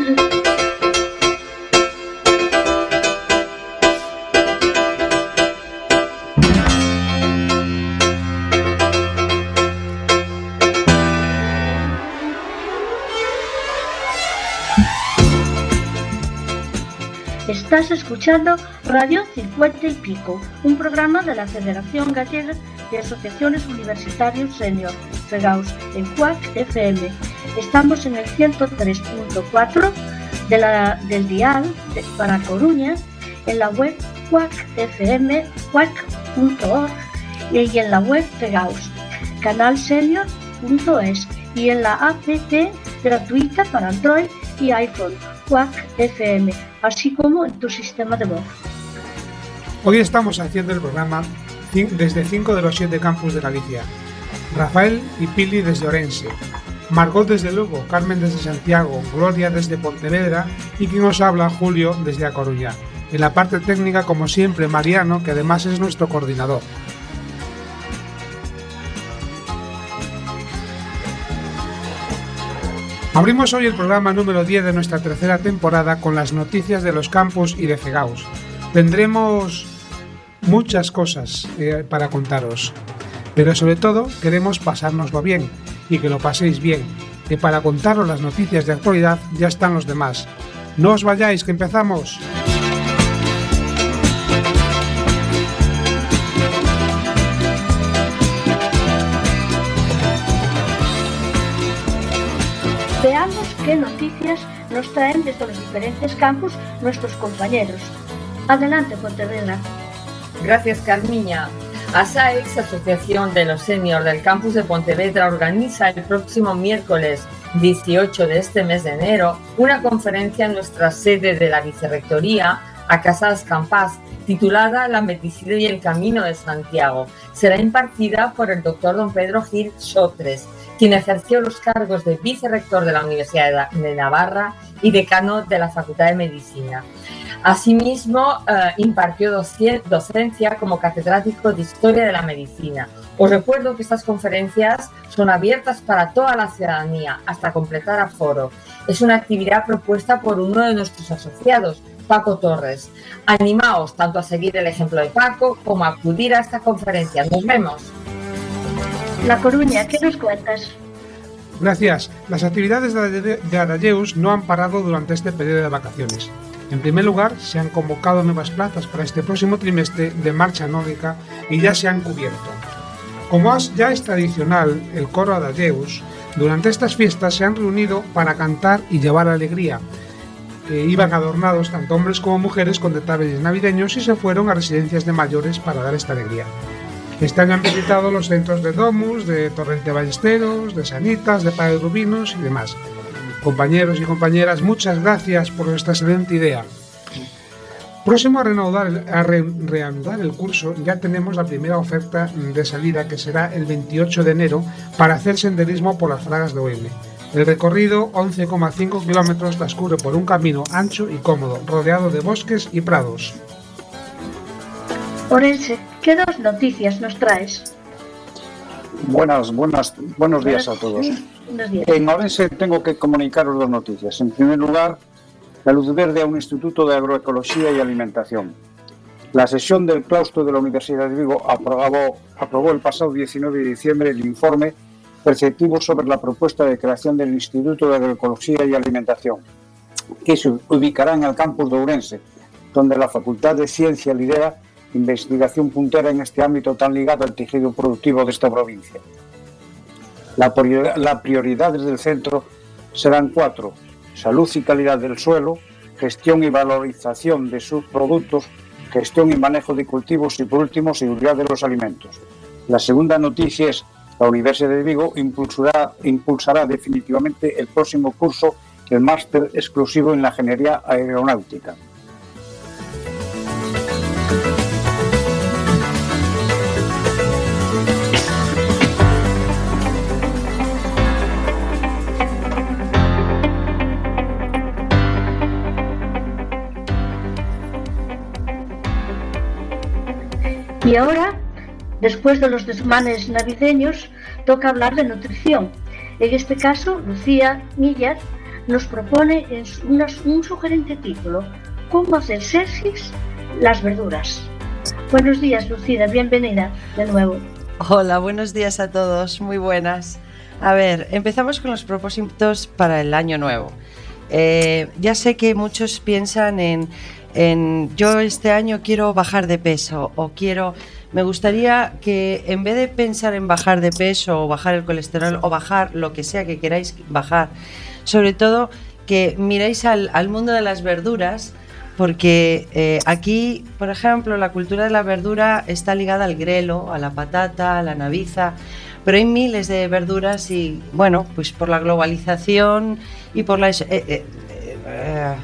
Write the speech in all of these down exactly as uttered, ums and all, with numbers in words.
Estás escuchando Radio cincuenta y Pico, un programa de la Federación Gallega de Asociaciones Universitarios Senior, FEGAUS, en C U A C F M. Estamos en el ciento tres punto cuatro de la, del dial de, para Coruña, en la web C U A C F M, C U A C punto org y en la web FEGAUS, canal senior punto es y en la app gratuita para Android y iPhone, C U A C F M, así como en tu sistema de voz. Hoy estamos haciendo el programa desde cinco de los siete campus de Galicia. Rafael y Pili desde Orense, Margot desde Lugo, Carmen desde Santiago, Gloria desde Pontevedra y quien os habla, Julio, desde A Coruña. En la parte técnica, como siempre, Mariano, que además es nuestro coordinador. Abrimos hoy el programa número diez de nuestra tercera temporada con las noticias de los campus y de FEGAUS. Tendremos muchas cosas eh, para contaros, pero sobre todo queremos pasárnoslo bien y que lo paséis bien, que para contaros las noticias de actualidad ya están los demás. No os vayáis, que empezamos. Veamos qué noticias nos traen desde los diferentes campus nuestros compañeros. Adelante, Pontevedra. Gracias, Carmiña. ASAEX, Asociación de los Senior del Campus de Pontevedra, organiza el próximo miércoles dieciocho de este mes de enero una conferencia en nuestra sede de la Vicerrectoría, a Casas Campás, titulada La Medicina y el Camino de Santiago. Será impartida por el doctor don Pedro Gil Sotres, quien ejerció los cargos de vicerrector de la Universidad de Navarra y decano de la Facultad de Medicina. Asimismo, eh, impartió docencia como catedrático de Historia de la Medicina. Os recuerdo que estas conferencias son abiertas para toda la ciudadanía, hasta completar aforo. Es una actividad propuesta por uno de nuestros asociados, Paco Torres. Animaos tanto a seguir el ejemplo de Paco como a acudir a esta conferencia. ¡Nos vemos! La Coruña, ¿qué nos cuentas? Gracias. Las actividades de Adayeus no han parado durante este periodo de vacaciones. En primer lugar, se han convocado nuevas plazas para este próximo trimestre de marcha nórdica y ya se han cubierto. Como ya es tradicional, el coro Adayeus, durante estas fiestas se han reunido para cantar y llevar alegría. Eh, iban adornados tanto hombres como mujeres con detalles navideños y se fueron a residencias de mayores para dar esta alegría. Este año han visitado los centros de Domus, de Torrente Ballesteros, de Sanitas, de Padre Rubinos y demás. Compañeros y compañeras, muchas gracias por esta excelente idea. Próximo a, reanudar, a re, reanudar el curso, ya tenemos la primera oferta de salida, que será el veintiocho de enero, para hacer senderismo por las Fragas de O M. El recorrido, once coma cinco kilómetros, transcurre por un camino ancho y cómodo, rodeado de bosques y prados. Orense, ¿qué dos noticias nos traes? Buenas, buenas, buenos días a todos. En Orense tengo que comunicaros dos noticias. En primer lugar, la luz verde a un instituto de agroecología y alimentación. La sesión del claustro de la Universidad de Vigo aprobó, aprobó el pasado diecinueve de diciembre el informe preceptivo sobre la propuesta de creación del Instituto de Agroecología y Alimentación, que se ubicará en el campus de Ourense, donde la Facultad de Ciencia lidera investigación puntera en este ámbito tan ligado al tejido productivo de esta provincia. La prioridad, las prioridades del centro serán cuatro: salud y calidad del suelo, gestión y valorización de sus productos, gestión y manejo de cultivos y, por último, seguridad de los alimentos. La segunda noticia es: la Universidad de Vigo impulsará, impulsará definitivamente el próximo curso, el máster exclusivo en la ingeniería aeronáutica. Y ahora, después de los desmanes navideños, toca hablar de nutrición. En este caso, Lucía Millar, nos propone una, un sugerente título: ¿Cómo hacer sexys las verduras? Buenos días, Lucida, bienvenida de nuevo. Hola, buenos días a todos, muy buenas. A ver, empezamos con los propósitos para el año nuevo. Eh, ya sé que muchos piensan en, en yo este año quiero bajar de peso o quiero... Me gustaría que en vez de pensar en bajar de peso o bajar el colesterol o bajar lo que sea que queráis bajar, sobre todo que miréis al, al mundo de las verduras, porque eh, aquí, por ejemplo, la cultura de la verdura está ligada al grelo, a la patata, a la naviza, pero hay miles de verduras y, bueno, pues por la globalización y por la... Eh, eh, eh,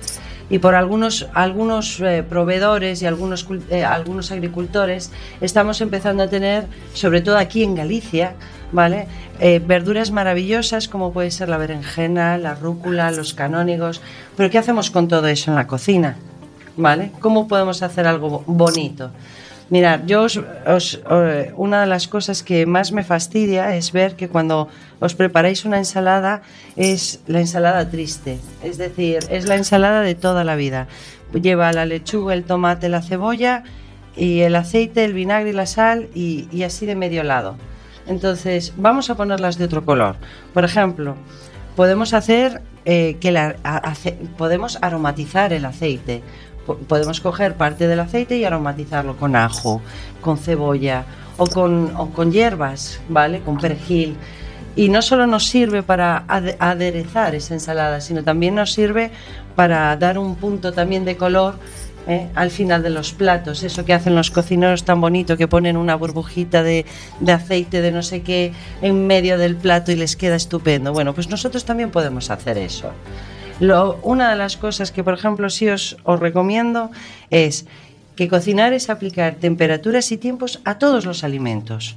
y por algunos, algunos eh, proveedores y algunos, eh, algunos agricultores estamos empezando a tener, sobre todo aquí en Galicia, ¿vale? Eh, verduras maravillosas como puede ser la berenjena, la rúcula, los canónigos. Pero ¿qué hacemos con todo eso en la cocina? ¿Vale? ¿Cómo podemos hacer algo bonito? Mirad, yo os, os, os, una de las cosas que más me fastidia es ver que cuando os preparáis una ensalada es la ensalada triste, es decir, es la ensalada de toda la vida. Lleva la lechuga, el tomate, la cebolla y el aceite, el vinagre y la sal y, y así de medio lado. Entonces, vamos a ponerlas de otro color. Por ejemplo, podemos hacer eh, que la, a, ace, podemos aromatizar el aceite. Podemos coger parte del aceite y aromatizarlo con ajo, con cebolla o con, o con hierbas, ¿vale? Con perejil. Y no solo nos sirve para aderezar esa ensalada, sino también nos sirve para dar un punto también de color ¿eh? al final de los platos. Eso que hacen los cocineros tan bonito, que ponen una burbujita de, de aceite de no sé qué en medio del plato y les queda estupendo. Bueno, pues nosotros también podemos hacer eso. Lo, una de las cosas que, por ejemplo, sí os, os recomiendo es que cocinar es aplicar temperaturas y tiempos a todos los alimentos.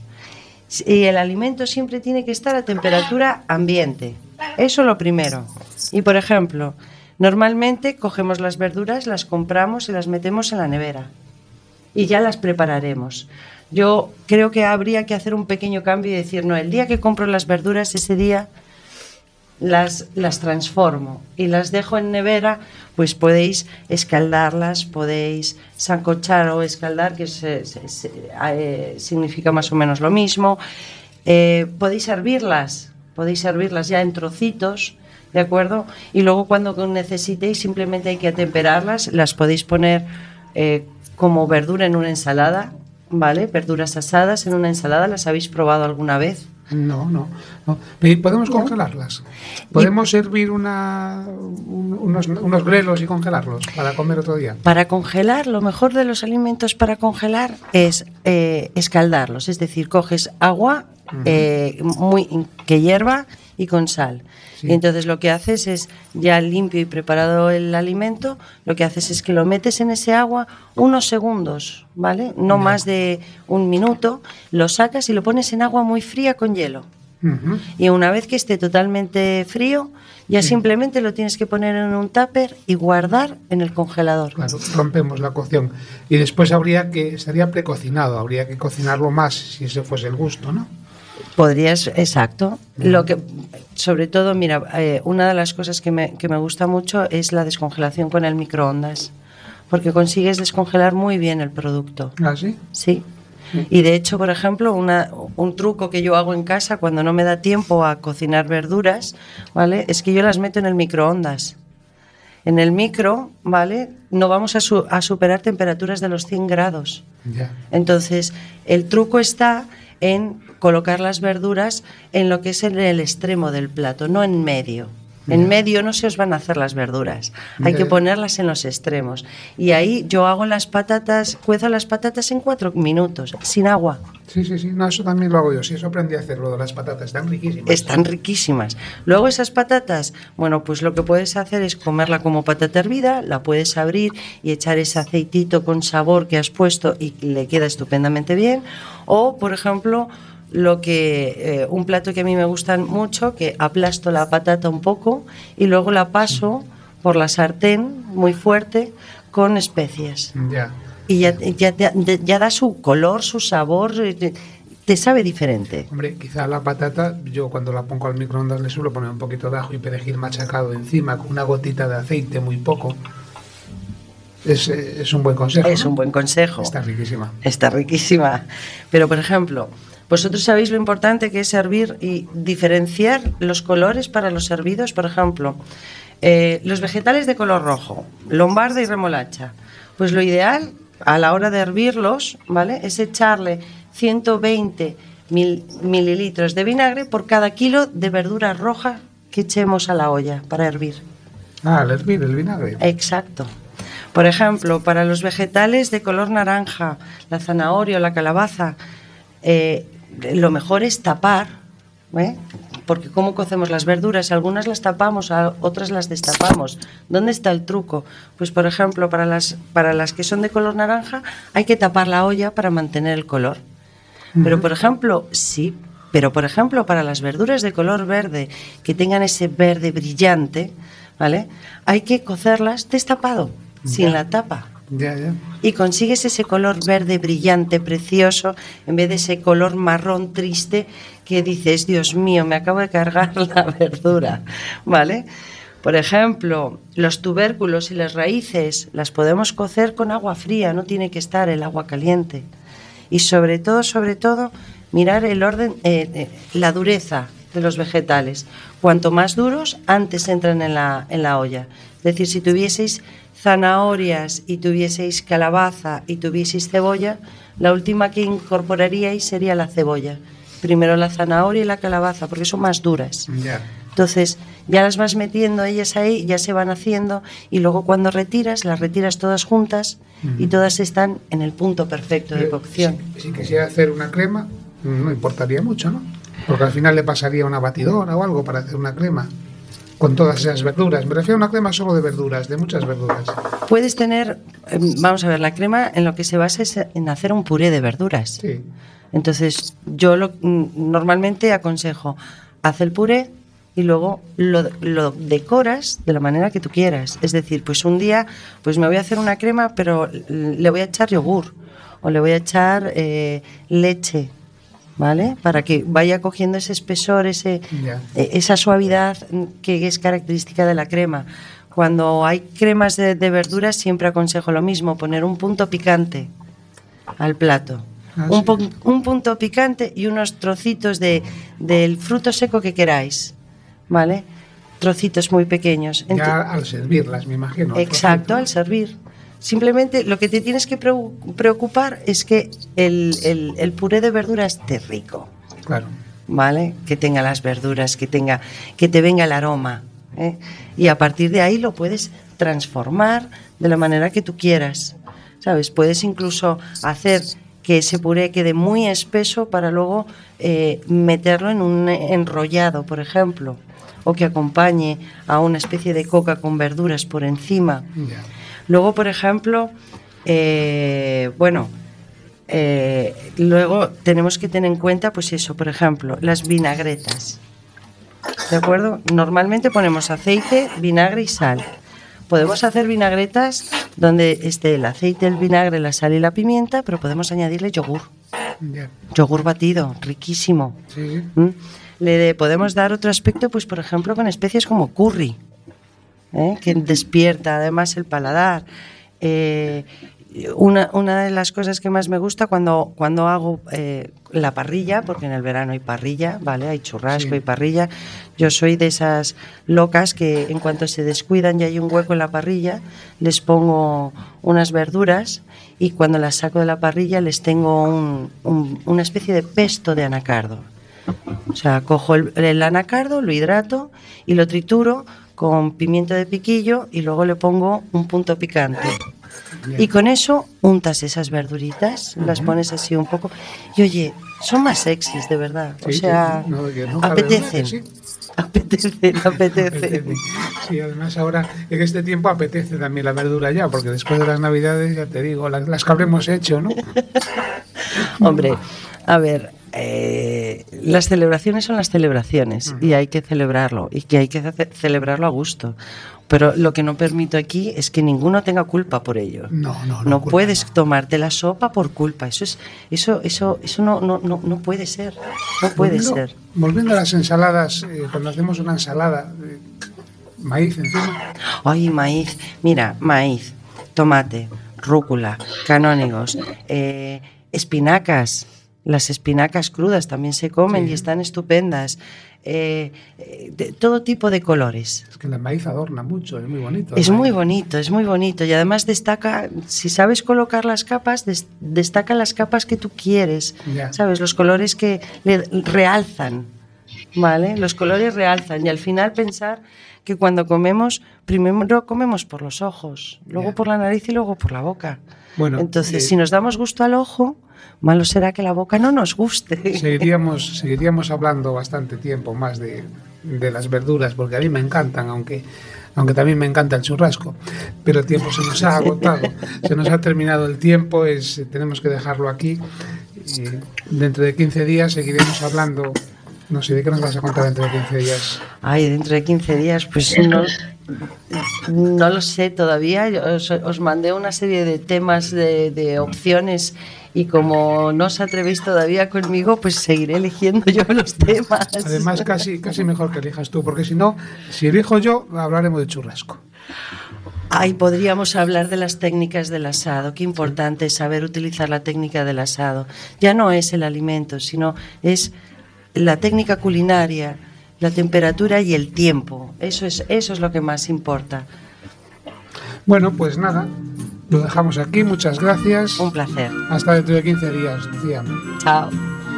Y el alimento siempre tiene que estar a temperatura ambiente. Eso es lo primero. Y, por ejemplo, normalmente cogemos las verduras, las compramos y las metemos en la nevera. Y ya las prepararemos. Yo creo que habría que hacer un pequeño cambio y decir, no, el día que compro las verduras, ese día... Las, las transformo y las dejo en nevera, pues podéis escaldarlas, podéis sancochar o escaldar, que se, se, se, eh, significa más o menos lo mismo. Eh, podéis hervirlas, podéis hervirlas ya en trocitos, ¿de acuerdo? Y luego cuando necesitéis simplemente hay que atemperarlas, las podéis poner eh, como verdura en una ensalada, ¿vale? Verduras asadas en una ensalada, ¿las habéis probado alguna vez? No, no, no. ¿Podemos congelarlas? ¿Podemos servir una, un, unos, unos grelos y congelarlos para comer otro día? Para congelar, lo mejor de los alimentos para congelar es eh, escaldarlos. Es decir, coges agua uh-huh. eh, muy, que hierva y con sal. Sí. Y entonces lo que haces es, ya limpio y preparado el alimento, lo que haces es que lo metes en ese agua unos segundos, ¿vale? No, no. más de un minuto, lo sacas y lo pones en agua muy fría con hielo. Uh-huh. Y una vez que esté totalmente frío, ya sí. simplemente lo tienes que poner en un tupper y guardar en el congelador. Claro, rompemos la cocción. Y después habría que, estaría precocinado, habría que cocinarlo más si ese fuese el gusto, ¿no? Podrías, exacto. Uh-huh. Lo que, sobre todo, mira, eh, una de las cosas que me, que me gusta mucho es la descongelación con el microondas, porque consigues descongelar muy bien el producto. ¿Ah, sí? Sí. Uh-huh. Y de hecho, por ejemplo, una, un truco que yo hago en casa cuando no me da tiempo a cocinar verduras, ¿vale? Es que yo las meto en el microondas. En el micro, ¿vale? No vamos a, su, a superar temperaturas de los cien grados. Yeah. Entonces, el truco está en colocar las verduras en lo que es en el extremo del plato, no en medio. En yeah. medio no se os van a hacer las verduras, hay yeah. que ponerlas en los extremos. Y ahí yo hago las patatas, cuezo las patatas en cuatro minutos, sin agua. Sí, sí, sí, no, eso también lo hago yo, sí, eso aprendí a hacerlo de las patatas, están riquísimas. Están riquísimas. Luego esas patatas, bueno, pues lo que puedes hacer es comerla como patata hervida, la puedes abrir y echar ese aceitito con sabor que has puesto y le queda estupendamente bien. O, por ejemplo, lo que eh, un plato que a mí me gusta mucho, que aplasto la patata un poco y luego la paso por la sartén muy fuerte con especias. Ya. Y ya, ya, ya, ya da su color, su sabor, te sabe diferente. Hombre, quizá la patata, yo cuando la pongo al microondas le suelo poner un poquito de ajo y perejil machacado encima con una gotita de aceite, muy poco. Es, es un buen consejo. Es ¿no? un buen consejo. Está riquísima. Está riquísima. Pero, por ejemplo, vosotros sabéis lo importante que es servir y diferenciar los colores para los servidos. Por ejemplo, eh, los vegetales de color rojo, lombarda y remolacha. Pues lo ideal a la hora de hervirlos, ¿vale?, es echarle ciento veinte mil, mililitros de vinagre por cada kilo de verdura roja que echemos a la olla para hervir. Ah, al hervir el vinagre. Exacto. Por ejemplo, para los vegetales de color naranja, la zanahoria o la calabaza, eh, lo mejor es tapar, ¿eh? Porque ¿cómo cocemos las verduras? Algunas las tapamos, otras las destapamos. ¿Dónde está el truco? Pues, por ejemplo, para las, para las que son de color naranja, hay que tapar la olla para mantener el color. Pero, por ejemplo, sí, pero, por ejemplo, para las verduras de color verde, que tengan ese verde brillante, ¿vale?, hay que cocerlas destapado, sin la tapa. Ya, ya. Y consigues ese color verde brillante, precioso, en vez de ese color marrón triste que dices, Dios mío, me acabo de cargar la verdura, ¿vale? Por ejemplo, los tubérculos y las raíces las podemos cocer con agua fría, no tiene que estar el agua caliente. Y sobre todo, sobre todo, mirar el orden, eh, eh, la dureza de los vegetales. Cuanto más duros, antes entran en la, en la olla. Es decir, si tuvieseis zanahorias y tuvieseis calabaza y tuvieseis cebolla, la última que incorporaríais sería la cebolla. Primero la zanahoria y la calabaza, porque son más duras. Ya. Entonces, ya las vas metiendo ellas ahí, ya se van haciendo, y luego cuando retiras, las retiras todas juntas uh-huh. y todas están en el punto perfecto de cocción. Si, si quisiera hacer una crema, no importaría mucho, ¿no? Porque al final le pasaría una batidora o algo para hacer una crema. Con todas esas verduras. Me refiero a una crema solo de verduras, de muchas verduras. Puedes tener, eh, vamos a ver, la crema en lo que se basa es en hacer un puré de verduras. Sí. Entonces, yo lo, normalmente aconsejo, haz el puré y luego lo, lo decoras de la manera que tú quieras. Es decir, pues un día pues me voy a hacer una crema, pero le voy a echar yogur o le voy a echar eh, leche, ¿vale? Para que vaya cogiendo ese espesor, ese, yeah. eh, esa suavidad que es característica de la crema. Cuando hay cremas de, de verduras siempre aconsejo lo mismo, poner un punto picante al plato. Ah, un, sí. un punto picante y unos trocitos de, del fruto seco que queráis, ¿vale? Trocitos muy pequeños. Ya Ent- al servirlas, me imagino. Exacto, al servir. Simplemente lo que te tienes que preocupar es que el, el, el puré de verduras esté rico. Claro. ¿Vale? Que tenga las verduras, que tenga, que te venga el aroma, ¿eh? Y a partir de ahí lo puedes transformar de la manera que tú quieras, ¿sabes? Puedes incluso hacer que ese puré quede muy espeso para luego eh, meterlo en un enrollado, por ejemplo, o que acompañe a una especie de coca con verduras por encima. Yeah. Luego, por ejemplo, eh, bueno, eh, luego tenemos que tener en cuenta, pues eso, por ejemplo, las vinagretas, ¿de acuerdo? Normalmente ponemos aceite, vinagre y sal. Podemos hacer vinagretas donde esté el aceite, el vinagre, la sal y la pimienta, pero podemos añadirle yogur. Yeah. Yogur batido, riquísimo. Sí. ¿Mm? Le de, podemos dar otro aspecto, pues por ejemplo, con especies como curry, ¿eh? Que despierta además el paladar. Eh, una, una de las cosas que más me gusta cuando, cuando hago eh, la parrilla, porque en el verano hay parrilla, ¿vale? Hay churrasco y sí. parrilla. Yo soy de esas locas que en cuanto se descuidan y hay un hueco en la parrilla, les pongo unas verduras y cuando las saco de la parrilla les tengo un, un, una especie de pesto de anacardo. O sea, cojo el, el anacardo, lo hidrato y lo trituro con pimiento de piquillo y luego le pongo un punto picante. Bien. Y con eso untas esas verduritas, uh-huh. las pones así un poco y oye, son más sexys de verdad, sí, o sea, sí, no, no, apetecen, sí. apetecen, apetece. Sí, además ahora en este tiempo apetece también la verdura ya, porque después de las Navidades, ya te digo, las, las que habremos hecho, ¿no? Hombre, a ver, eh, las celebraciones son las celebraciones uh-huh. y hay que celebrarlo y que hay que ce- celebrarlo a gusto. pero lo que no permito aquí es que ninguno tenga culpa por ello. No, no, no. No culpa, puedes no. tomarte la sopa por culpa. Eso es, eso, eso, eso no, no, no, no puede ser. No puede volviendo, ser. Volviendo a las ensaladas, eh, cuando hacemos una ensalada, eh, maíz encima. Ay, maíz. Mira, maíz, tomate, rúcula, canónigos, eh, espinacas. Las espinacas crudas también se comen, sí, y están estupendas. Eh, de todo tipo de colores. Es que el maíz adorna mucho, es muy bonito. Es muy bonito, es muy bonito. Y además destaca, si sabes colocar las capas, des, destaca las capas que tú quieres. Yeah. ¿Sabes? Los colores que le realzan, ¿vale? Los colores realzan. Y al final pensar que cuando comemos, primero comemos por los ojos, luego yeah. por la nariz y luego por la boca. Bueno, entonces, eh, si nos damos gusto al ojo, malo será que la boca no nos guste. Seguiríamos, seguiríamos hablando bastante tiempo más de, de las verduras, porque a mí me encantan, aunque, aunque también me encanta el churrasco. Pero el tiempo se nos ha agotado, se nos ha terminado el tiempo, es, tenemos que dejarlo aquí. Y dentro de quince días seguiremos hablando. No sé, ¿de qué nos vas a contar dentro de quince días? Ay, dentro de quince días, pues no, no lo sé todavía. Os, os mandé una serie de temas, de, de opciones, y como no os atrevéis todavía conmigo, pues seguiré eligiendo yo los temas. Además, casi, casi mejor que elijas tú, porque si no, si elijo yo, hablaremos de churrasco. Ay, podríamos hablar de las técnicas del asado. Qué importante es saber utilizar la técnica del asado. Ya no es el alimento, sino es la técnica culinaria, la temperatura y el tiempo. Eso es, eso es lo que más importa. Bueno, pues nada, lo dejamos aquí. Muchas gracias. Un placer. Hasta dentro de quince días, Lucía. Chao.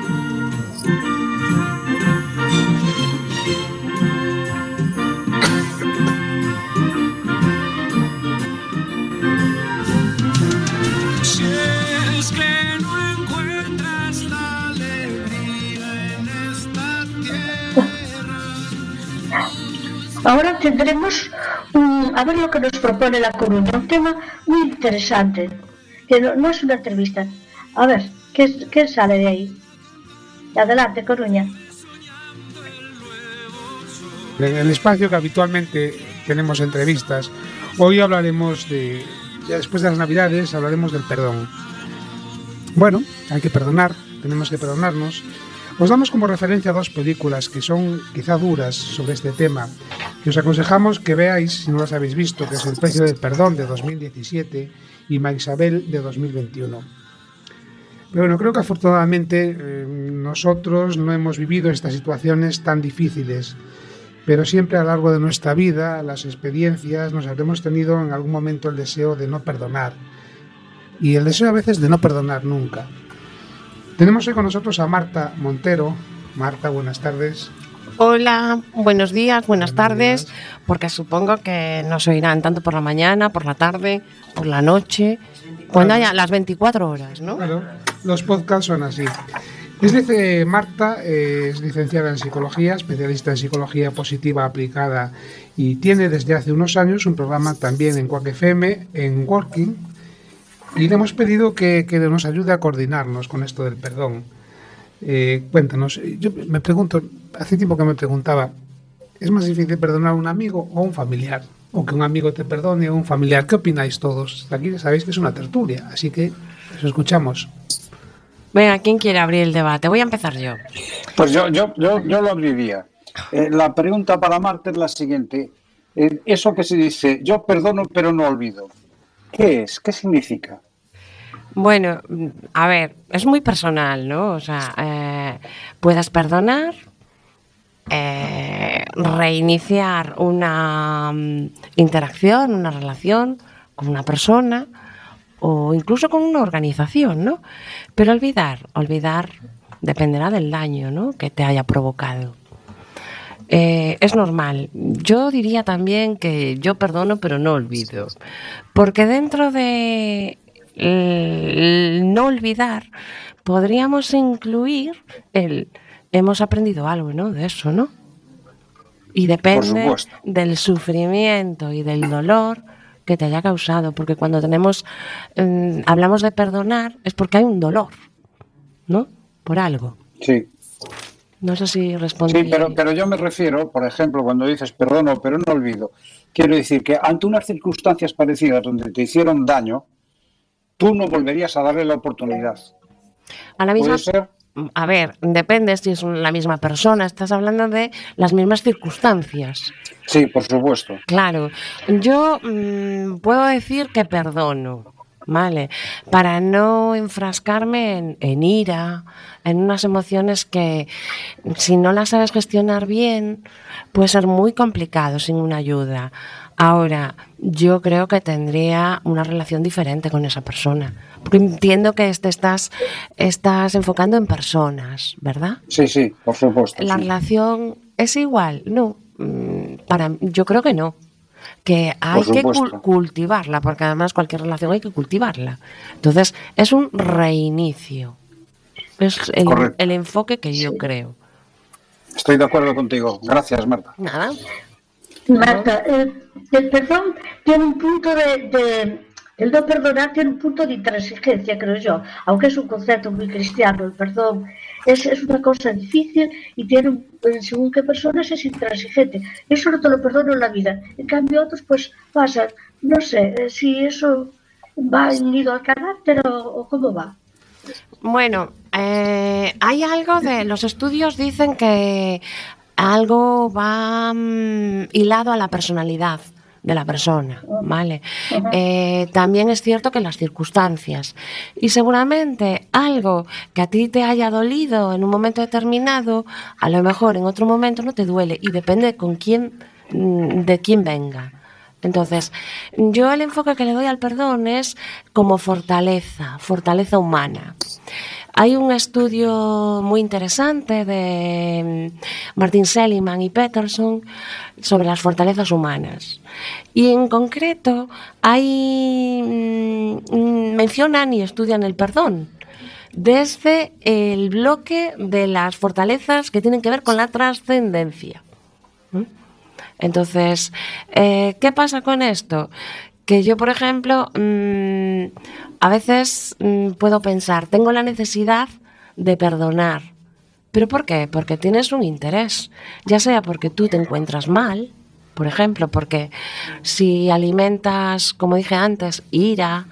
Ahora tendremos um, a ver lo que nos propone La Coruña, un tema muy interesante, que no, no es una entrevista. A ver, ¿qué, qué sale de ahí? Adelante, Coruña. En el espacio que habitualmente tenemos entrevistas, hoy hablaremos de, ya después de las Navidades, hablaremos del perdón. Bueno, hay que perdonar, tenemos que perdonarnos. Os damos como referencia dos películas que son quizá duras sobre este tema, que os aconsejamos que veáis si no las habéis visto, que es El precio del perdón de dos mil diecisiete y Marisabel de dos mil veintiuno. Pero bueno, creo que afortunadamente eh, nosotros no hemos vivido estas situaciones tan difíciles, pero siempre a lo largo de nuestra vida, las experiencias, nos habremos tenido en algún momento el deseo de no perdonar, y el deseo a veces de no perdonar nunca. Tenemos hoy con nosotros a Marta Montero. Marta, buenas tardes. Hola, buenos días, buenas, buenas tardes, días. Porque supongo que nos oirán tanto por la mañana, por la tarde, por la noche, cuando haya las veinticuatro horas, ¿no? Claro, los podcasts son así. Es dice Marta, eh, es licenciada en psicología, especialista en psicología positiva aplicada, y tiene desde hace unos años un programa también en Quack F M, en Working. Y le hemos pedido que, que nos ayude a coordinarnos con esto del perdón. Eh, cuéntanos, yo me pregunto, hace tiempo que me preguntaba, ¿es más difícil perdonar a un amigo o a un familiar? O que un amigo te perdone o un familiar. ¿Qué opináis todos? Aquí sabéis que es una tertulia, así que os escuchamos. Venga, ¿quién quiere abrir el debate? Voy a empezar yo. Pues yo, yo, yo, yo lo abriría. Eh, la pregunta para Marta es la siguiente. Eh, eso que se dice, yo perdono pero no olvido. ¿Qué es? ¿Qué significa? Bueno, a ver, es muy personal, ¿no? O sea, eh, puedas perdonar, eh, reiniciar una um, interacción, una relación con una persona o incluso con una organización, ¿no? Pero olvidar, olvidar dependerá del daño, ¿no?, que te haya provocado. Eh, es normal. Yo diría también que yo perdono pero no olvido, porque dentro de el no olvidar podríamos incluir el hemos aprendido algo, ¿no?, de eso, ¿no? Y depende del sufrimiento y del dolor que te haya causado, porque cuando tenemos eh, hablamos de perdonar es porque hay un dolor, ¿no?, por algo. Sí. No sé si respondí. Sí, pero, pero yo me refiero, por ejemplo, cuando dices perdono, pero no olvido, quiero decir que ante unas circunstancias parecidas donde te hicieron daño, tú no volverías a darle la oportunidad. A la misma, ¿Puede ser? A ver, depende si es la misma persona. Estás hablando de las mismas circunstancias. Sí, por supuesto. Claro. Yo mmm, puedo decir que perdono, ¿vale? Para no enfrascarme en, en ira, en unas emociones que, si no las sabes gestionar bien, puede ser muy complicado sin una ayuda. Ahora, yo creo que tendría una relación diferente con esa persona. Porque entiendo que te estás, estás enfocando en personas, ¿verdad? Sí, sí, por supuesto. ¿La sí. relación es igual? No, para, yo creo que no. Que hay que cul- cultivarla, porque además cualquier relación hay que cultivarla. Entonces, es un reinicio. Es el, el enfoque que yo sí. creo. Estoy de acuerdo contigo. Gracias, Marta. Nada. Marta, eh, el perdón tiene un punto de, de... El no perdonar tiene un punto de intransigencia, creo yo, aunque es un concepto muy cristiano, el perdón es, es una cosa difícil y tiene, un, según qué personas es intransigente. Eso no te lo perdono en la vida. En cambio otros pues pasan, no sé, eh, si eso va unido al carácter o, o cómo va. Bueno, eh, hay algo de... Los estudios dicen que algo va um, hilado a la personalidad de la persona, ¿vale? Uh-huh. Eh, también es cierto que las circunstancias y seguramente algo que a ti te haya dolido en un momento determinado, a lo mejor en otro momento no te duele y depende con quién, de quién venga. Entonces, yo el enfoque que le doy al perdón es como fortaleza, fortaleza humana. Hay un estudio muy interesante de Martin Seligman y Peterson sobre las fortalezas humanas. Y en concreto, hay, mmm, mencionan y estudian el perdón desde el bloque de las fortalezas que tienen que ver con la trascendencia. ¿Mm? Entonces, eh, ¿qué pasa con esto? Que yo, por ejemplo, mmm, a veces mmm, puedo pensar, tengo la necesidad de perdonar. ¿Pero por qué? Porque tienes un interés, ya sea porque tú te encuentras mal, por ejemplo, porque si alimentas, como dije antes, ira,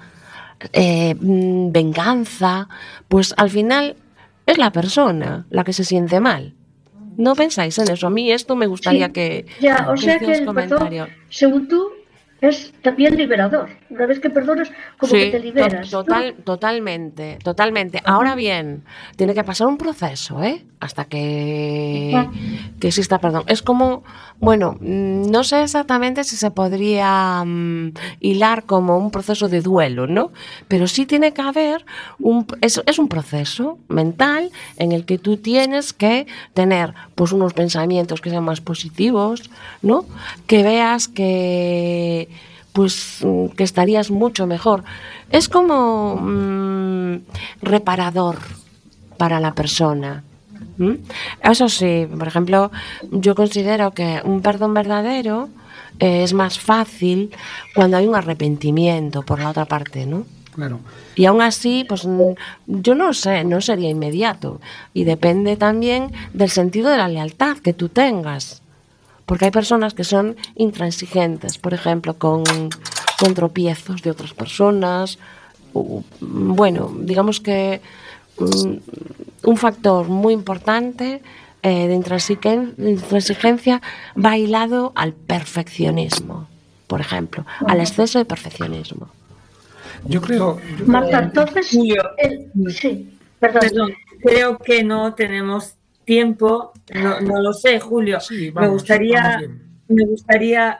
eh, mmm, venganza, pues al final es la persona la que se siente mal. ¿No pensáis en eso? A mí esto me gustaría sí, que... Ya, o sea que el perdón, según tú, es también liberador. Una vez que perdonas, como sí, que te liberas. To- total, ¿no? Totalmente, totalmente. Uh-huh. Ahora bien, tiene que pasar un proceso, ¿eh? Hasta que, uh-huh. que exista perdón. Es como, bueno, no sé exactamente si se podría um, hilar como un proceso de duelo, ¿no? Pero sí tiene que haber, un, es, es un proceso mental en el que tú tienes que tener pues unos pensamientos que sean más positivos, ¿no? Que veas que... pues que estarías mucho mejor. Es como mmm, reparador para la persona. ¿Mm? Eso sí, por ejemplo, yo considero que un perdón verdadero eh, es más fácil cuando hay un arrepentimiento por la otra parte, ¿no? Claro. Y aún así, pues yo no sé, no sería inmediato. Y depende también del sentido de la lealtad que tú tengas. Porque hay personas que son intransigentes, por ejemplo, con, con tropiezos de otras personas. O, bueno, digamos que um, un factor muy importante eh, de intransigencia va hilado al perfeccionismo, por ejemplo, al exceso de perfeccionismo. Yo creo... Yo Marta, creo... entonces... Julio, el, sí, perdón. perdón, creo que no tenemos tiempo, no, no lo sé, Julio. Sí, vamos, me gustaría, me gustaría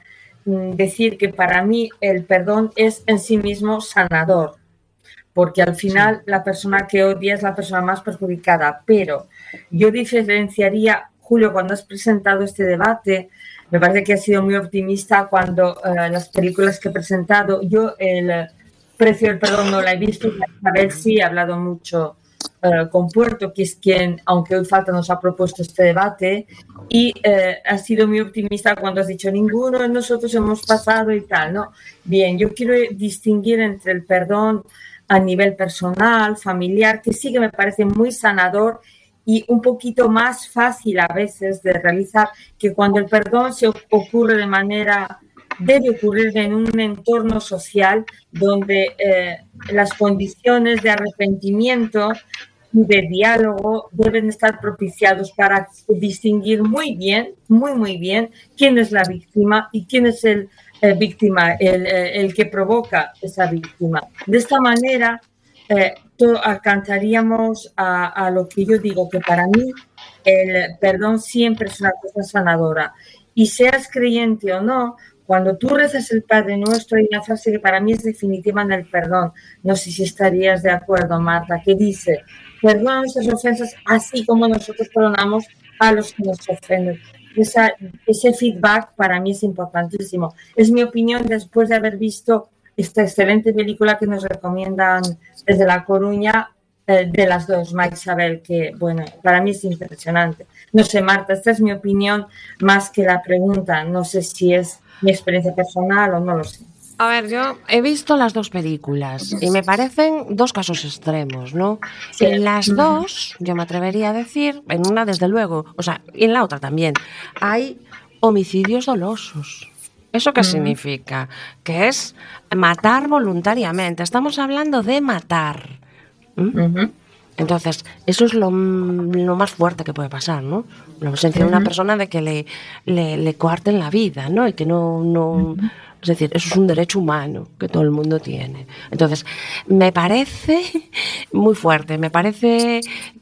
uh, decir que para mí el perdón es en sí mismo sanador, porque al final sí. La persona que odia es la persona más perjudicada, pero yo diferenciaría, Julio, cuando has presentado este debate, me parece que has sido muy optimista cuando uh, las películas que he presentado, yo el uh, Precio del Perdón no la he visto, a ver si he hablado mucho Uh, con Puerto, que es quien, aunque hoy falta, nos ha propuesto este debate, y uh, has sido muy optimista cuando has dicho ninguno de nosotros hemos pasado y tal, ¿no? Bien, yo quiero distinguir entre el perdón a nivel personal, familiar, que sí que me parece muy sanador y un poquito más fácil a veces de realizar que cuando el perdón se ocurre de manera, debe ocurrir en un entorno social donde eh, las condiciones de arrepentimiento y de diálogo deben estar propiciados para distinguir muy bien, muy, muy bien quién es la víctima y quién es el eh, víctima, el, el que provoca esa víctima. De esta manera, eh, to, alcanzaríamos a, a lo que yo digo, que para mí el perdón siempre es una cosa sanadora. Y seas creyente o no, cuando tú rezas el Padre Nuestro, hay una frase que para mí es definitiva en el perdón. No sé si estarías de acuerdo, Marta, que dice: perdona nuestras ofensas así como nosotros perdonamos a los que nos ofenden. Esa, ese feedback para mí es importantísimo. Es mi opinión después de haber visto esta excelente película que nos recomiendan desde La Coruña, eh, de las dos, Mike Isabel, que, bueno, para mí es impresionante. No sé, Marta, esta es mi opinión más que la pregunta. No sé si es mi experiencia personal o no lo sé. A ver, yo he visto las dos películas y me parecen dos casos extremos, ¿no? Sí. En las dos, yo me atrevería a decir, en una desde luego, o sea, y en la otra también, hay homicidios dolosos. ¿Eso qué mm. significa? Que es matar voluntariamente. Estamos hablando de matar. ¿Mm? Uh-huh. Entonces, eso es lo, lo más fuerte que puede pasar, ¿no? La ausencia uh-huh. de una persona de que le, le, le coarten la vida, ¿no? Y que no... no uh-huh. Es decir, eso es un derecho humano que todo el mundo tiene. Entonces, me parece muy fuerte, me parece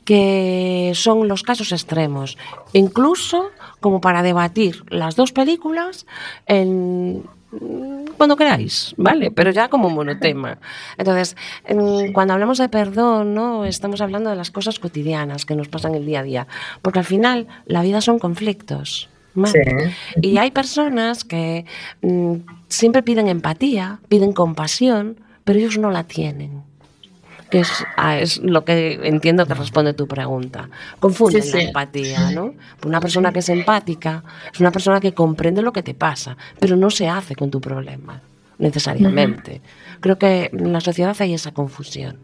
que son los casos extremos, incluso como para debatir las dos películas en... cuando queráis, ¿vale? Pero ya como monotema. Entonces, cuando hablamos de perdón, ¿no? Estamos hablando de las cosas cotidianas que nos pasan el día a día, porque al final la vida son conflictos. ¿Vale? Sí. Y hay personas que mm, siempre piden empatía, piden compasión, pero ellos no la tienen. Que es, ah, es lo que entiendo que responde tu pregunta. Confunden sí, sí. la empatía, ¿no? Una persona que es empática es una persona que comprende lo que te pasa, pero no se hace con tu problema, necesariamente. Uh-huh. Creo que en la sociedad hay esa confusión.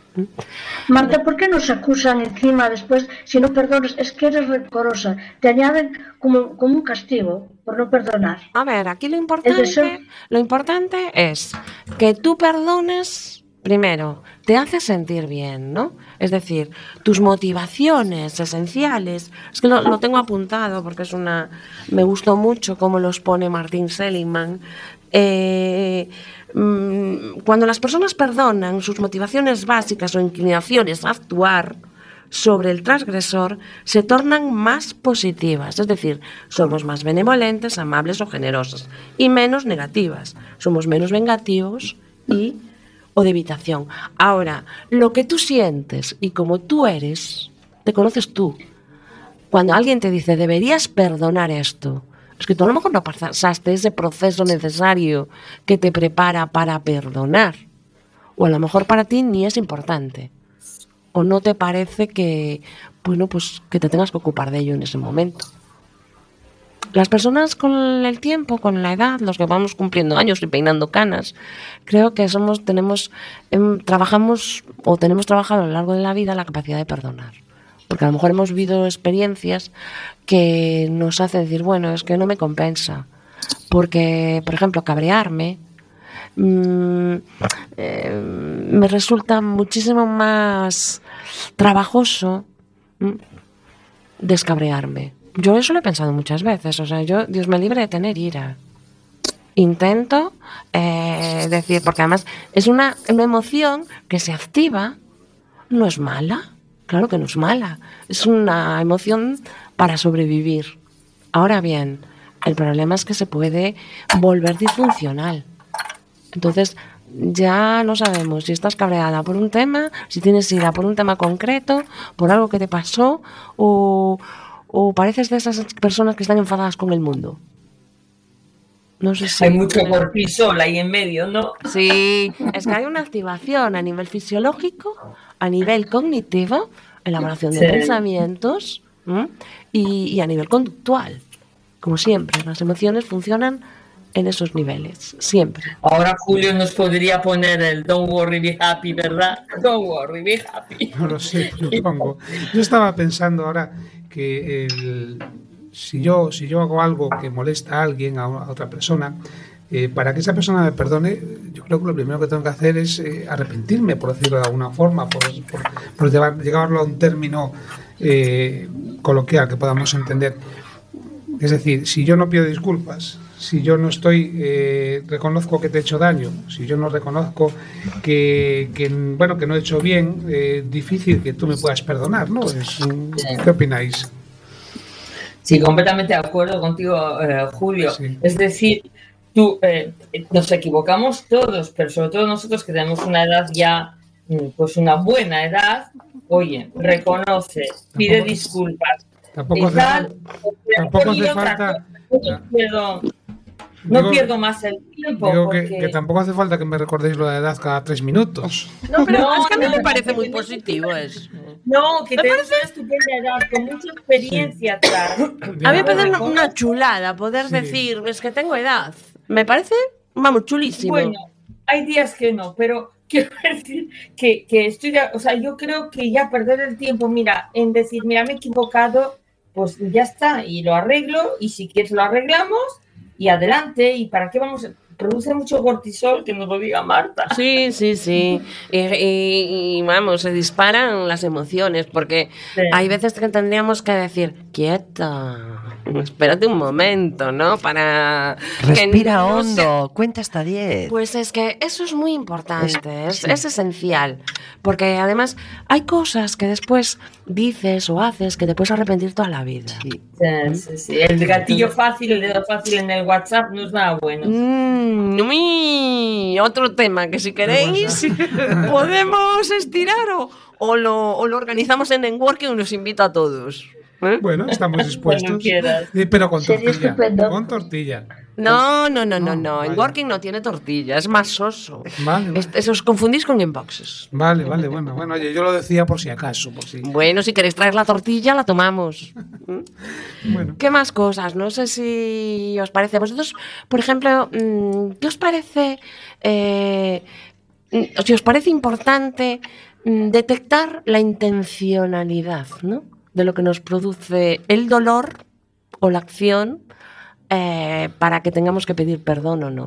Marta, ¿por qué nos acusan encima después, si no perdonas, es que eres rencorosa? Te añaden como, como un castigo por no perdonar. A ver, aquí lo importante, ser... lo importante es que tú perdones, primero, te hace sentir bien, ¿no? Es decir, tus motivaciones esenciales, es que lo, lo tengo apuntado porque es una, me gustó mucho cómo los pone Martin Seligman. Eh... Cuando las personas perdonan, sus motivaciones básicas o inclinaciones a actuar sobre el transgresor se tornan más positivas, es decir, somos más benevolentes, amables o generosas y menos negativas, somos menos vengativos y o de evitación. Ahora, lo que tú sientes y como tú eres, te conoces tú. Cuando alguien te dice deberías perdonar esto, es que tú a lo mejor no pasaste ese proceso necesario que te prepara para perdonar. O a lo mejor para ti ni es importante. O no te parece que, bueno, pues que te tengas que ocupar de ello en ese momento. Las personas con el tiempo, con la edad, los que vamos cumpliendo años y peinando canas, creo que somos, tenemos, eh, trabajamos o tenemos trabajado a lo largo de la vida la capacidad de perdonar. Porque a lo mejor hemos vivido experiencias que nos hacen decir, bueno, es que no me compensa. Porque, por ejemplo, cabrearme mmm, eh, me resulta muchísimo más trabajoso mmm, descabrearme. Yo eso lo he pensado muchas veces. O sea, yo, Dios me libre de tener ira. Intento eh, decir, porque además es una, una emoción que se activa, no es mala. Claro que no es mala, es una emoción para sobrevivir. Ahora bien, el problema es que se puede volver disfuncional. Entonces, ya no sabemos si estás cabreada por un tema, si tienes ira por un tema concreto, por algo que te pasó, o, o pareces de esas personas que están enfadadas con el mundo. No sé si hay mucho cortisol ahí en medio, ¿no? Sí, es que hay una activación a nivel fisiológico, a nivel cognitivo, elaboración de sí. pensamientos y, y a nivel conductual. Como siempre, las emociones funcionan en esos niveles, siempre. Ahora Julio nos podría poner el Don't worry, be happy, ¿verdad? Don't worry, be happy. No lo sé, supongo. Yo estaba pensando ahora que el, si, yo, si yo hago algo que molesta a alguien, a, a otra persona, eh, para que esa persona me perdone, yo creo que lo primero que tengo que hacer es eh, arrepentirme, por decirlo de alguna forma, por, por, por llevar, llevarlo a un término eh, coloquial que podamos entender. Es decir, si yo no pido disculpas, si yo no estoy, eh, reconozco que te he hecho daño, si yo no reconozco que, que bueno, que no he hecho bien, eh, difícil que tú me puedas perdonar, ¿no? Es, ¿qué opináis? Sí, completamente de acuerdo contigo, eh, Julio. Sí. Es decir, tú, eh, nos equivocamos todos, pero sobre todo nosotros que tenemos una edad ya, pues una buena edad, oye, reconoce, pide tampoco, disculpas. Tampoco hace, tal, tampoco hace falta... No pierdo, no digo, pierdo más el tiempo. Digo porque... que, que tampoco hace falta que me recordéis lo de edad cada tres minutos. No, pero no, es que a mí no, me no, parece no, muy no, positivo eso. No, que me tenemos parece... una estupenda edad, con mucha experiencia sí. atrás. A mí me parece una, una chulada poder sí. decir, es que tengo edad. Me parece, vamos, chulísimo. Bueno, hay días que no, pero quiero decir que, que estoy, de, o sea, yo creo que ya perder el tiempo, mira, en decir, mira, me he equivocado, pues ya está, y lo arreglo, y si quieres lo arreglamos, y adelante, y para qué vamos, produce mucho cortisol, que nos lo diga Marta. Sí, sí, sí, y, y, y vamos, se disparan las emociones, porque sí. hay veces que tendríamos que decir, quieta, espérate un momento, ¿no? Para... Respira no hondo, se... cuenta hasta diez. Pues es que eso es muy importante, es, sí. es esencial, porque además hay cosas que después dices o haces que te puedes arrepentir toda la vida. Sí, sí, sí, sí. El gatillo fácil, el dedo fácil en el WhatsApp no es nada bueno. Mm, uy, otro tema que si queréis podemos estirar o, o, lo, o lo organizamos en Networking y nos invito a todos. ¿Eh? Bueno, estamos dispuestos. Sí, pero con tortilla. Con tortilla. No, no, no, no, no. En Working no tiene tortilla, es más soso. Vale, vale. Eso os confundís con inboxes. Vale, vale, bueno, bueno, oye, yo lo decía por si acaso, por si. Bueno, si queréis traer la tortilla, la tomamos. Bueno. ¿Qué más cosas? No sé si os parece. Vosotros, por ejemplo, ¿qué os parece? Eh, si os parece importante detectar la intencionalidad, ¿no? De lo que nos produce el dolor o la acción eh, para que tengamos que pedir perdón o no.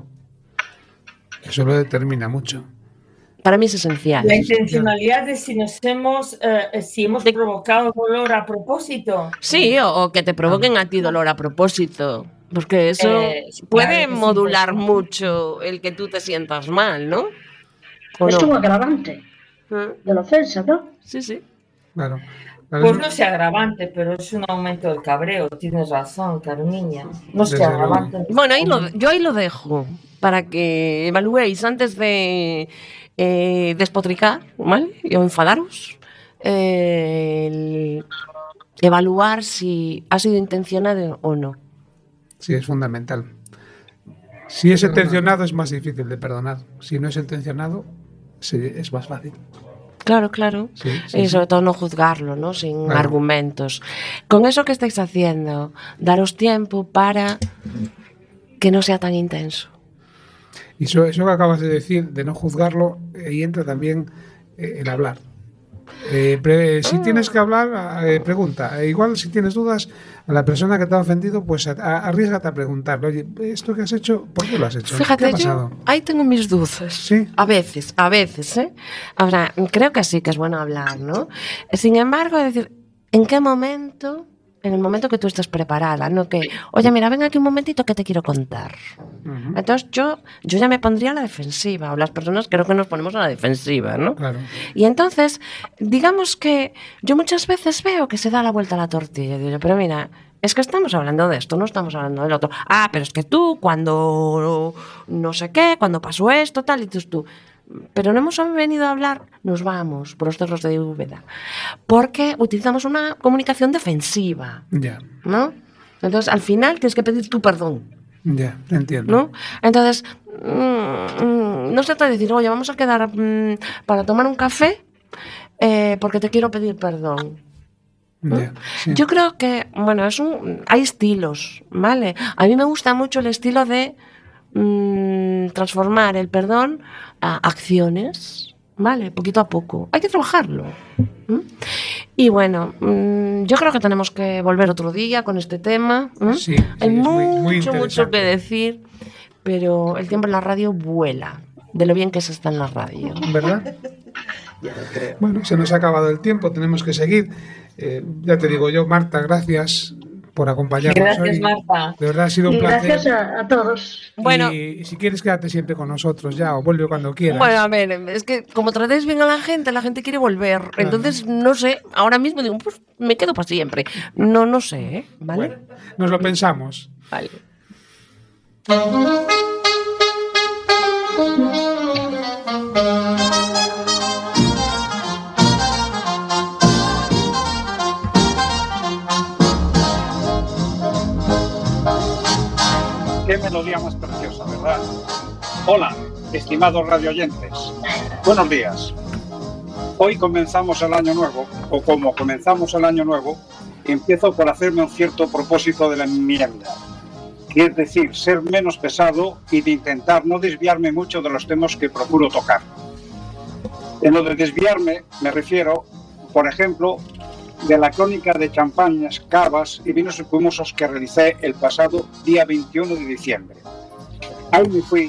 Eso lo determina mucho. Para mí es esencial. La intencionalidad de si nos hemos, eh, si hemos de... provocado dolor a propósito. Sí, o, o que te provoquen a ti dolor a propósito. Porque eso eh, puede claro modular sí, mucho el que tú te sientas mal, ¿no? Es no? un agravante ¿Eh? de la ofensa, ¿no? Sí, sí. Claro. Pues no sea agravante, pero es un aumento del cabreo. Tienes razón, Carmiña. No sea agravante. Bueno, ahí lo, yo ahí lo dejo para que evaluéis antes de eh, despotricar, ¿vale? O enfadaros. Eh, el, evaluar si ha sido intencionado o no. Sí, es fundamental. Si es intencionado es más difícil de perdonar. Si no es intencionado sí, es más fácil. Claro, claro. Sí, sí, y sobre sí. todo no juzgarlo, ¿no? Sin claro. argumentos. Con eso que estáis haciendo, daros tiempo para que no sea tan intenso. Y eso, eso que acabas de decir, de no juzgarlo, ahí entra también eh, el hablar. Eh, pre, si tienes que hablar, eh, pregunta. Eh, igual si tienes dudas, a la persona que te ha ofendido, pues a, a, arriesgate a preguntarle, oye, ¿esto que has hecho, por qué lo has hecho? Fíjate, ¿Qué ha pasado? Yo ahí tengo mis dudas. ¿Sí? A veces, a veces, ¿eh? Ahora, creo que sí que es bueno hablar, ¿no? Sin embargo, es decir, ¿en qué momento? En el momento que tú estés preparada, ¿no? Que, oye, mira, ven aquí un momentito que te quiero contar. Uh-huh. Entonces yo, yo ya me pondría a la defensiva, o las personas creo que nos ponemos a la defensiva, ¿no? Claro. Y entonces, digamos que yo muchas veces veo que se da la vuelta a la tortilla. Y digo, pero mira, es que estamos hablando de esto, no estamos hablando del otro. Ah, pero es que tú, cuando no sé qué, cuando pasó esto, tal, y tú, tú. Pero no hemos venido a hablar, nos vamos por los cerros de Úbeda, porque utilizamos una comunicación defensiva, yeah. ¿no? Entonces, al final tienes que pedir tu perdón. Ya, yeah, entiendo. ¿No? Entonces, mmm, no se trata de decir, oye, vamos a quedar mmm, para tomar un café eh, porque te quiero pedir perdón. ¿No? Yeah, sí. Yo creo que, bueno, es un, hay estilos, ¿vale? A mí me gusta mucho el estilo de mmm, transformar el perdón a acciones, ¿vale? Poquito a poco. Hay que trabajarlo. ¿Mm? Y bueno, mmm, yo creo que tenemos que volver otro día con este tema. ¿Mm? Sí, Hay sí, mucho, muy, muy mucho que decir, pero el tiempo en la radio vuela, de lo bien que se está en la radio. ¿Verdad? Bueno, se nos ha acabado el tiempo, tenemos que seguir. Eh, ya te digo yo, Marta, gracias por acompañarnos Gracias, hoy. Marta. De verdad ha sido un Y placer. gracias a, a todos. Bueno. Y si quieres, quédate siempre con nosotros ya, o vuelve cuando quieras. Bueno, a ver, es que como tratéis bien a la gente, la gente quiere volver. Claro. Entonces, no sé, ahora mismo digo, pues me quedo para siempre. No, no sé, ¿eh? ¿Vale? Bueno, nos lo pensamos. Vale. Qué melodía más preciosa, ¿verdad? Hola, estimados radioyentes. Buenos días. Hoy comenzamos el año nuevo, o como comenzamos el año nuevo, empiezo por hacerme un cierto propósito de la enmienda, que es decir, ser menos pesado y de intentar no desviarme mucho de los temas que procuro tocar. En lo de desviarme me refiero, por ejemplo, de la crónica de champañas, cavas y vinos espumosos que realicé el pasado día veintiuno de diciembre. Ahí me fui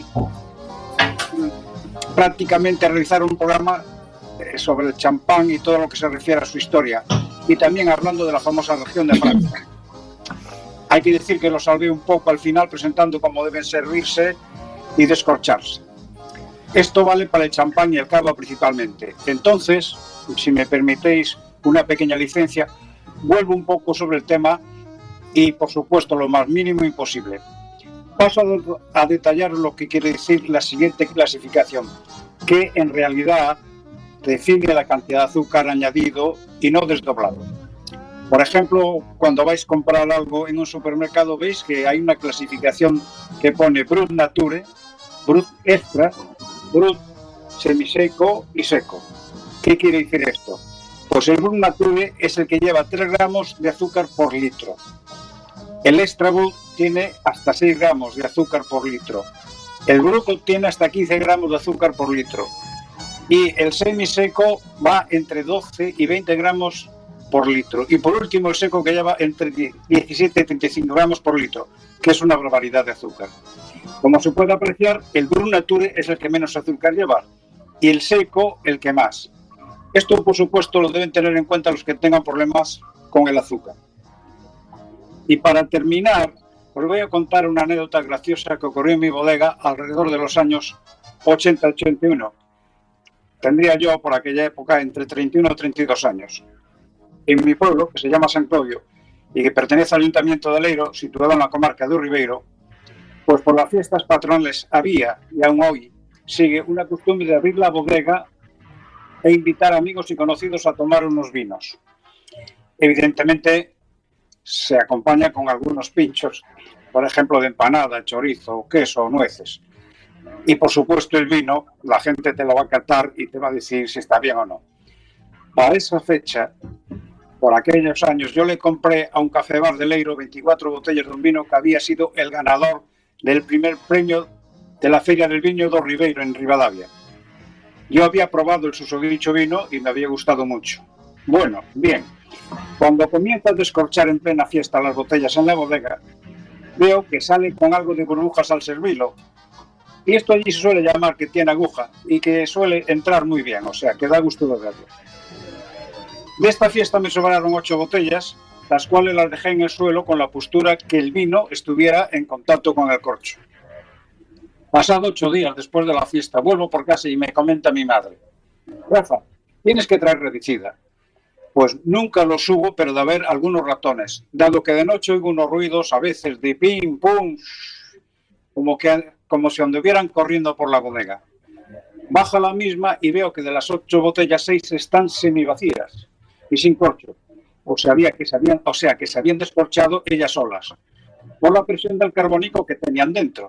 prácticamente a realizar un programa sobre el champán y todo lo que se refiere a su historia, y también hablando de la famosa región de Francia. Hay que decir que lo salvé un poco al final presentando cómo deben servirse y descorcharse. Esto vale para el champán y el cava principalmente. Entonces, si me permitéis una pequeña licencia, vuelvo un poco sobre el tema y, por supuesto, lo más mínimo imposible. Paso a, a detallar lo que quiere decir la siguiente clasificación, que en realidad define la cantidad de azúcar añadido y no desdoblado. Por ejemplo, cuando vais a comprar algo en un supermercado, veis que hay una clasificación que pone Brut Nature, Brut Extra, Brut Semiseco y Seco. ¿Qué quiere decir esto? Pues el Brut Nature es el que lleva tres gramos de azúcar por litro. El Extra Brut tiene hasta seis gramos de azúcar por litro. El Bruto tiene hasta quince gramos de azúcar por litro. Y el semiseco va entre doce y veinte gramos por litro. Y por último, el seco, que lleva entre diecisiete y treinta y cinco gramos por litro, que es una barbaridad de azúcar. Como se puede apreciar, el Brut Nature es el que menos azúcar lleva y el seco el que más. Esto, por supuesto, lo deben tener en cuenta los que tengan problemas con el azúcar. Y para terminar, os voy a contar una anécdota graciosa que ocurrió en mi bodega alrededor de los años ochenta ochenta y uno. Tendría yo por aquella época entre treinta y uno y treinta y dos años. En mi pueblo, que se llama San Claudio y que pertenece al Ayuntamiento de Leiro, situado en la comarca de Ribeiro, pues por las fiestas patronales había, y aún hoy sigue, una costumbre de abrir la bodega e invitar amigos y conocidos a tomar unos vinos. Evidentemente se acompaña con algunos pinchos, por ejemplo de empanada, chorizo, queso o nueces. Y por supuesto el vino, la gente te lo va a catar y te va a decir si está bien o no. Para esa fecha, por aquellos años, yo le compré a un café bar de Leiro veinticuatro botellas de un vino que había sido el ganador del primer premio de la Feria del Viño do Ribeiro en Ribadavia. Yo había probado el susodicho vino y me había gustado mucho. Bueno, bien, cuando comienza a descorchar en plena fiesta las botellas en la bodega, veo que sale con algo de burbujas al servirlo. Y esto allí se suele llamar que tiene aguja y que suele entrar muy bien, o sea, que da gusto de verlo. De esta fiesta me sobraron ocho botellas, las cuales las dejé en el suelo con la postura que el vino estuviera en contacto con el corcho. Pasado ocho días después de la fiesta, vuelvo por casa y me comenta mi madre: Rafa, tienes que traer herbicida. Pues nunca lo subo, pero de haber algunos ratones, dado que de noche oigo unos ruidos a veces de pim, pum, como, que, como si anduvieran corriendo por la bodega. Bajo la misma y veo que de las ocho botellas, seis están semivacías y sin corcho. O sea, había que se habían, o sea, que se habían descorchado ellas solas, por la presión del carbónico que tenían dentro,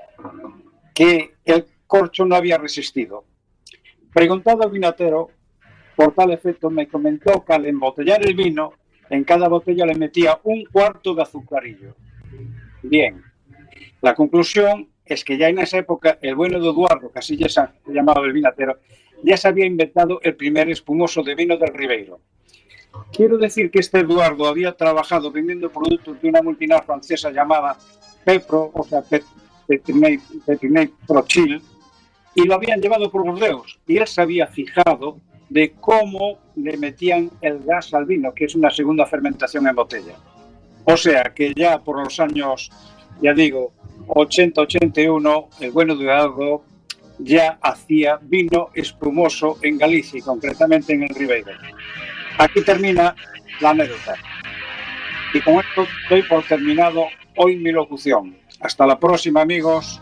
que el corcho no había resistido. Preguntado al vinatero, por tal efecto, me comentó que al embotellar el vino, en cada botella le metía un cuarto de azucarillo. Bien, la conclusión es que ya en esa época el bueno de Eduardo, que así ya se llamaba el vinatero, ya se había inventado el primer espumoso de vino del Ribeiro. Quiero decir que este Eduardo había trabajado vendiendo productos de una multinacional francesa llamada Pepro, o sea, Petrinei Prochil, y lo habían llevado por Burdeos. Y él se había fijado de cómo le metían el gas al vino, que es una segunda fermentación en botella. O sea, que ya por los años, ya digo, ochenta ochenta y uno, el bueno de Eduardo ya hacía vino espumoso en Galicia, y concretamente en el Ribeiro. Aquí termina la anécdota. Y con esto doy por terminado hoy mi locución. Hasta la próxima, amigos.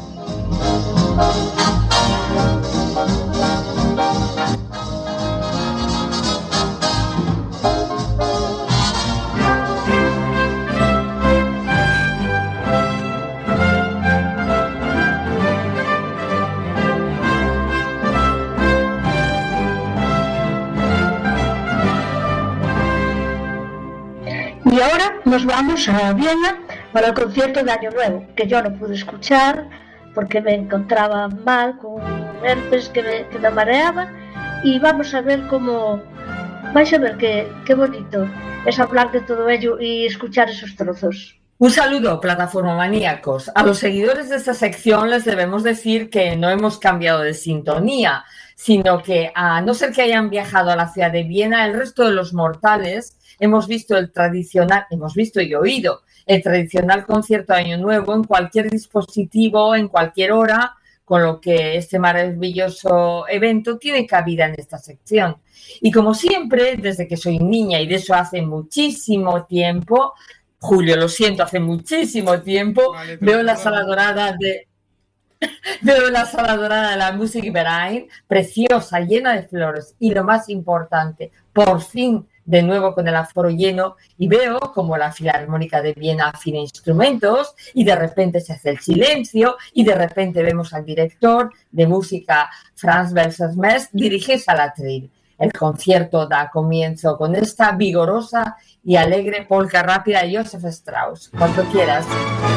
Y ahora nos vamos a Viena para el concierto de Año Nuevo, que yo no pude escuchar porque me encontraba mal con herpes que me, que me mareaba, y vamos a ver cómo, vais a ver qué, qué bonito es hablar de todo ello y escuchar esos trozos. Un saludo, plataforma maníacos. A los seguidores de esta sección les debemos decir que no hemos cambiado de sintonía, sino que a no ser que hayan viajado a la ciudad de Viena, el resto de los mortales hemos visto el tradicional, hemos visto y oído el tradicional concierto de Año Nuevo en cualquier dispositivo, en cualquier hora, con lo que este maravilloso evento tiene cabida en esta sección. Y como siempre, desde que soy niña, y de eso hace muchísimo tiempo, Julio, lo siento, hace muchísimo tiempo, vale, veo la sala dorada de... Veo la sala dorada de la Musikverein, preciosa, llena de flores, y lo más importante, por fin de nuevo con el aforo lleno, y veo como la Filarmónica de Viena afina instrumentos, y de repente se hace el silencio, y de repente vemos al director de música, Franz Welser-Mess, dirigirse al atril. El concierto da comienzo con esta vigorosa y alegre polka rápida de Joseph Strauss. Cuando quieras.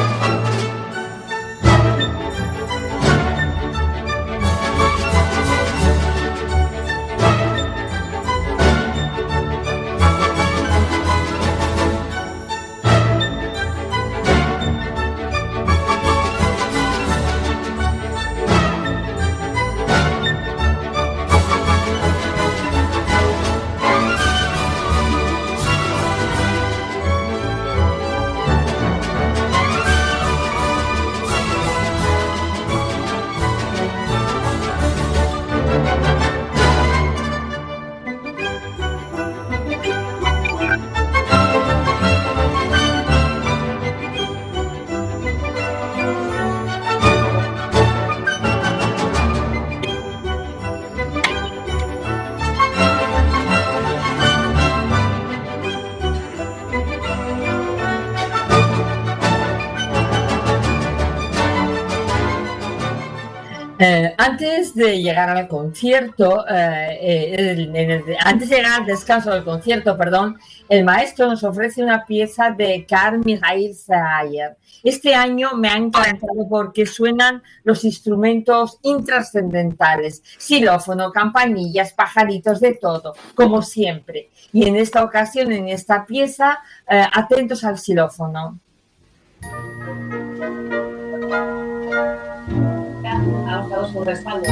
Eh, antes de llegar al concierto, eh, eh, en el, antes de llegar al descanso del concierto, perdón, el maestro nos ofrece una pieza de Carl Michael Sayer. Este año me ha encantado porque suenan los instrumentos intrascendentales, xilófono, campanillas, pajaritos, de todo, como siempre. Y en esta ocasión, en esta pieza, eh, atentos al xilófono. A su respaldo.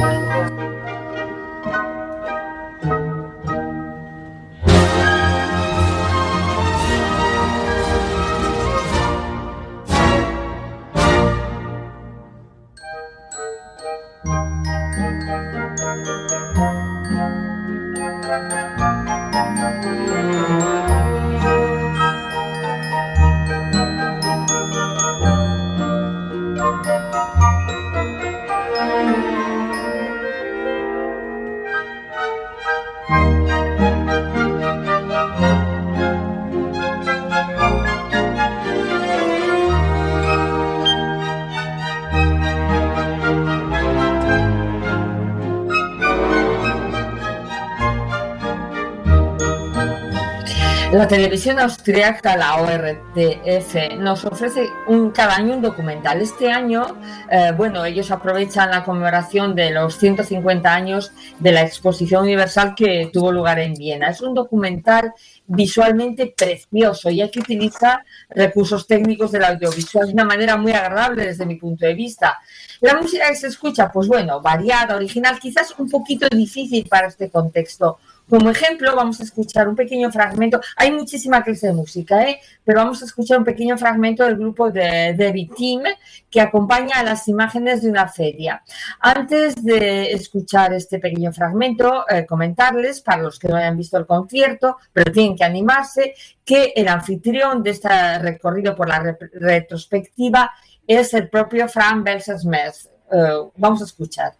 La televisión austriaca, la O R T F, nos ofrece un, cada año un documental. Este año, eh, bueno, ellos aprovechan la conmemoración de los ciento cincuenta años de la Exposición Universal que tuvo lugar en Viena. Es un documental visualmente precioso, ya que utiliza recursos técnicos del audiovisual de una manera muy agradable desde mi punto de vista. La música que se escucha, pues bueno, variada, original, quizás un poquito difícil para este contexto. Como ejemplo, vamos a escuchar un pequeño fragmento. Hay muchísima clase de música, ¿eh? Pero vamos a escuchar un pequeño fragmento del grupo de David Team que acompaña a las imágenes de una feria. Antes de escuchar este pequeño fragmento, eh, comentarles, para los que no hayan visto el concierto, pero tienen que animarse, que el anfitrión de este recorrido por la re retrospectiva es el propio Frank Belser-Smith. Uh, vamos a escuchar.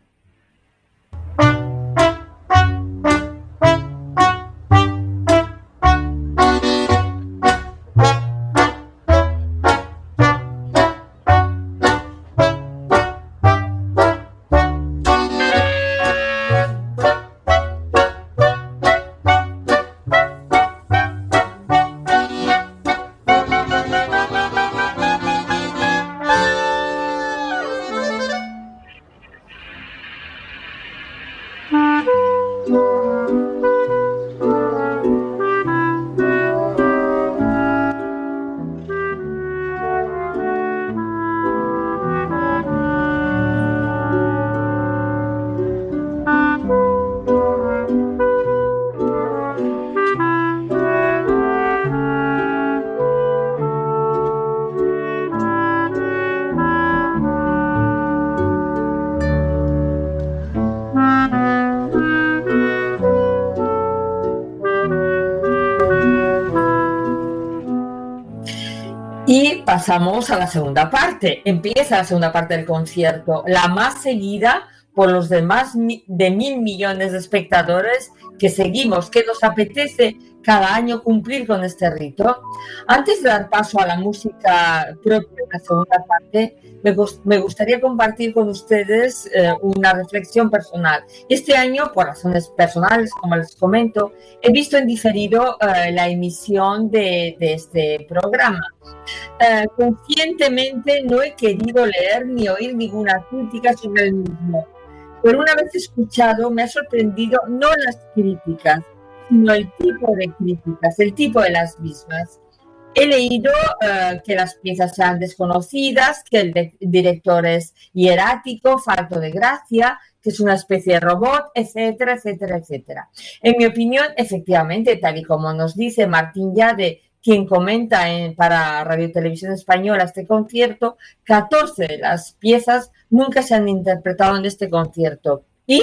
Y pasamos a la segunda parte. Empieza la segunda parte del concierto, la más seguida por los demás de mil millones de espectadores que seguimos, que nos apetece cada año cumplir con este rito. Antes de dar paso a la música propia de la segunda parte, me, me gustaría compartir con ustedes eh, una reflexión personal. Este año, por razones personales, como les comento, he visto en diferido eh, la emisión de, de este programa. Eh, conscientemente no he querido leer ni oír ninguna crítica sobre el mismo, pero una vez escuchado me ha sorprendido no las críticas, sino el tipo de críticas, el tipo de las mismas. He leído uh, que las piezas sean desconocidas, que el de director es hierático, falto de gracia, que es una especie de robot, etcétera, etcétera, etcétera. En mi opinión, efectivamente, tal y como nos dice Martín Yade, quien comenta en, para Radio Televisión Española este concierto, catorce de las piezas nunca se han interpretado en este concierto. Y,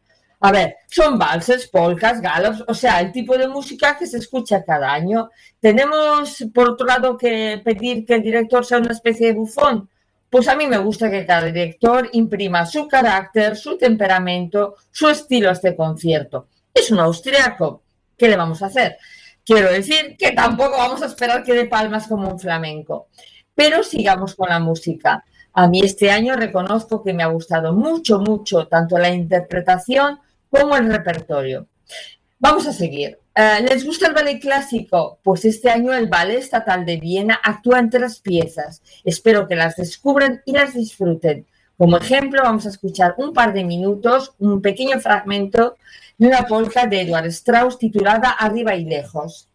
a ver, son valses, polkas, galops, o sea, el tipo de música que se escucha cada año. Tenemos, por otro lado, que pedir que el director sea una especie de bufón. Pues a mí me gusta que cada director imprima su carácter, su temperamento, su estilo a este concierto. Es un austriaco. ¿Qué le vamos a hacer? Quiero decir que tampoco vamos a esperar que dé palmas como un flamenco. Pero sigamos con la música. A mí este año reconozco que me ha gustado mucho, mucho, tanto la interpretación como el repertorio. Vamos a seguir. Uh, ¿Les gusta el ballet clásico? Pues este año el Ballet Estatal de Viena actúa en tres piezas. Espero que las descubran y las disfruten. Como ejemplo, vamos a escuchar un par de minutos, un pequeño fragmento de una polka de Eduard Strauss titulada Arriba y lejos.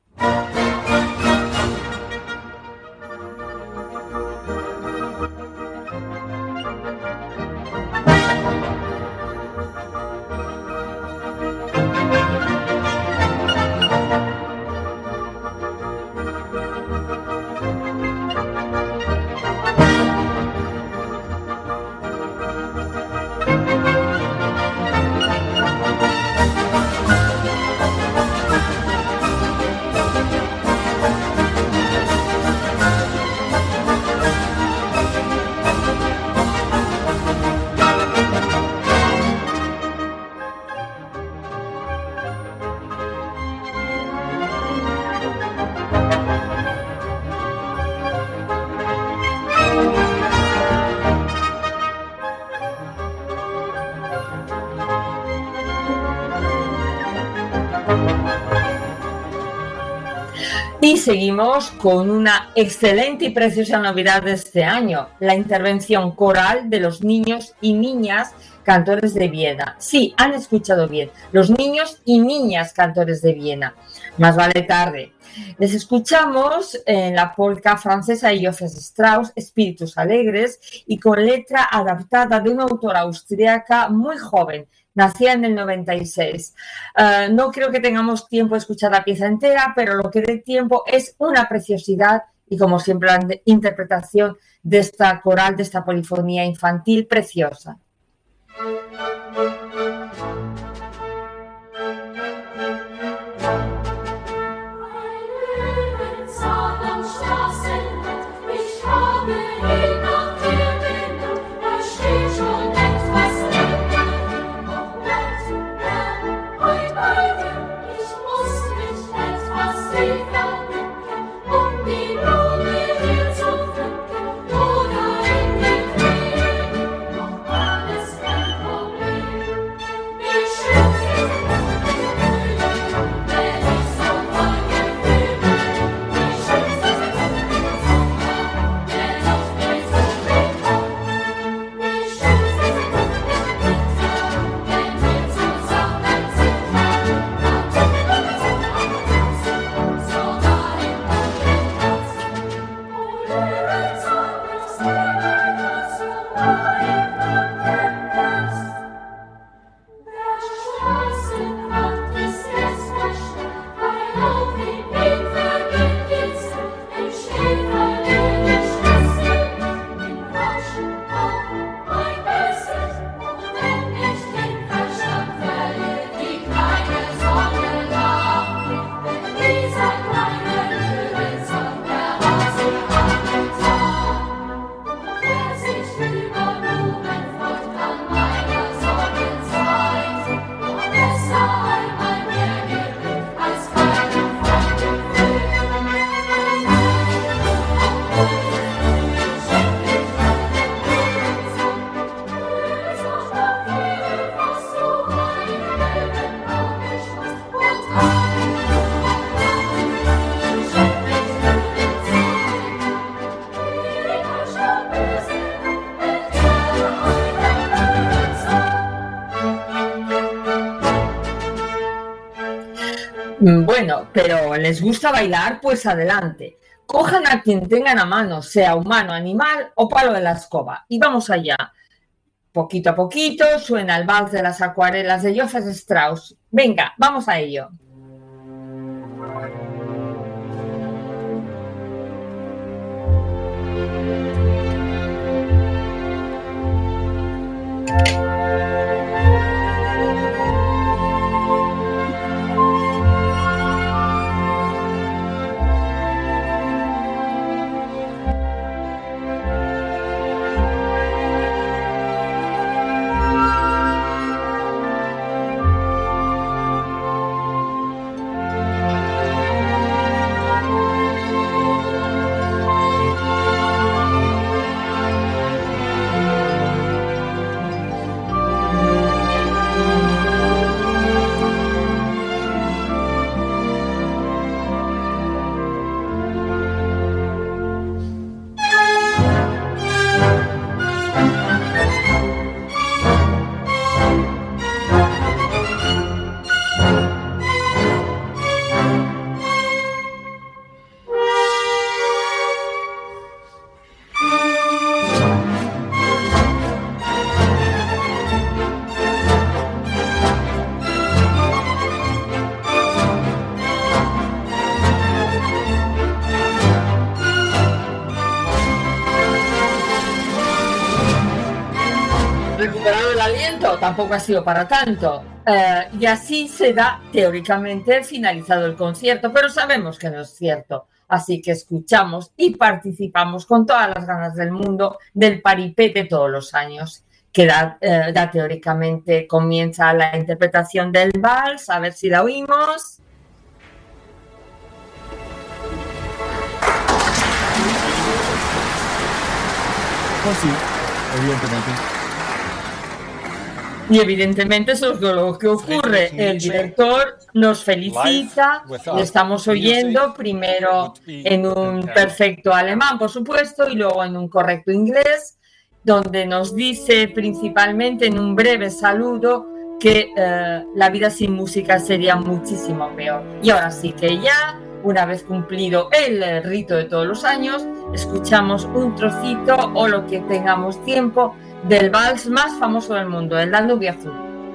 Y seguimos con una excelente y preciosa novedad de este año, la intervención coral de los niños y niñas cantores de Viena. Sí, han escuchado bien, los niños y niñas cantores de Viena. Más vale tarde. Les escuchamos en la polka francesa de Joseph Strauss, Espíritus Alegres, y con letra adaptada de una autora austríaca muy joven, nacida en el noventa y seis. Uh, no creo que tengamos tiempo de escuchar la pieza entera, pero lo que dé tiempo es una preciosidad y, como siempre, la interpretación de esta coral, de esta polifonía infantil preciosa. Bueno, pero ¿les gusta bailar? Pues adelante. Cojan a quien tengan a mano, sea humano, animal o palo de la escoba. Y vamos allá. Poquito a poquito suena el vals de las acuarelas de Joseph Strauss. Venga, vamos a ello. Recuperado el aliento, tampoco ha sido para tanto. Eh, y así se da teóricamente finalizado el concierto, pero sabemos que no es cierto. Así que escuchamos y participamos con todas las ganas del mundo del paripé todos los años. Que da, eh, da teóricamente comienza la interpretación del vals, a ver si la oímos. Pues sí, evidentemente. Y evidentemente eso es lo que ocurre. El director nos felicita, le estamos oyendo primero en un perfecto alemán, por supuesto, y luego en un correcto inglés, donde nos dice principalmente en un breve saludo que eh, la vida sin música sería muchísimo peor. Y ahora sí que ya, una vez cumplido el rito de todos los años, escuchamos un trocito o lo que tengamos tiempo del vals más famoso del mundo, el Danubio Azul.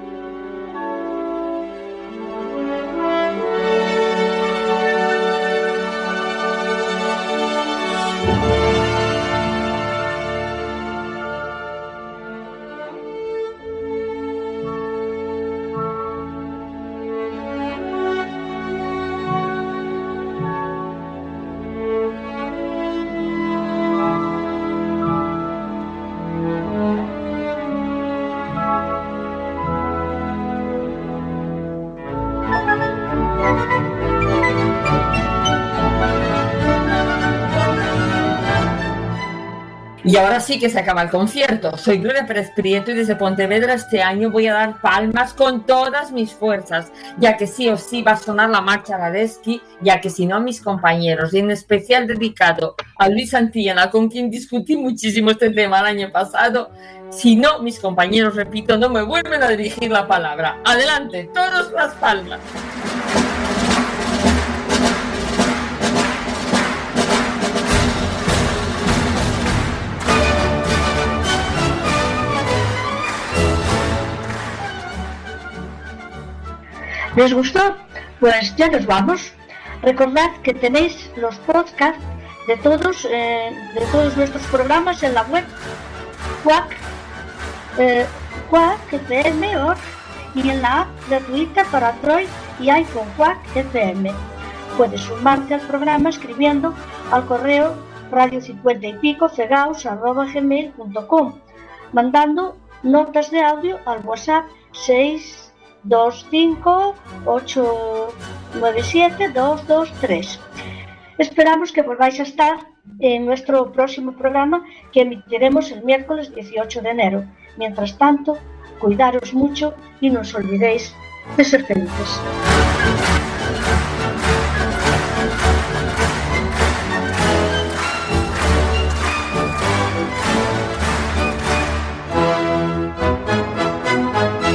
Y ahora sí que se acaba el concierto. Soy Gloria Pérez Prieto y desde Pontevedra este año voy a dar palmas con todas mis fuerzas, ya que sí o sí va a sonar la marcha Radetzky, ya que si no mis compañeros, y en especial dedicado a Luis Santillana, con quien discutí muchísimo este tema el año pasado, si no mis compañeros, repito, no me vuelven a dirigir la palabra. Adelante, todos las palmas. ¿Les gustó? Pues ya nos vamos. Recordad que tenéis los podcasts de todos, eh, de todos nuestros programas en la web Quack, eh, Quack F M punto org y en la app gratuita para Android y iPhone Quack F M. Puedes sumarte al programa escribiendo al correo radio cincuenta y pico cegaos arroba gmail punto com, mandando notas de audio al WhatsApp seis dos cinco ocho nueve siete dos dos tres. Esperamos que volváis a estar en nuestro próximo programa, que emitiremos el miércoles dieciocho de enero. Mientras tanto, cuidaros mucho y no os olvidéis de ser felices.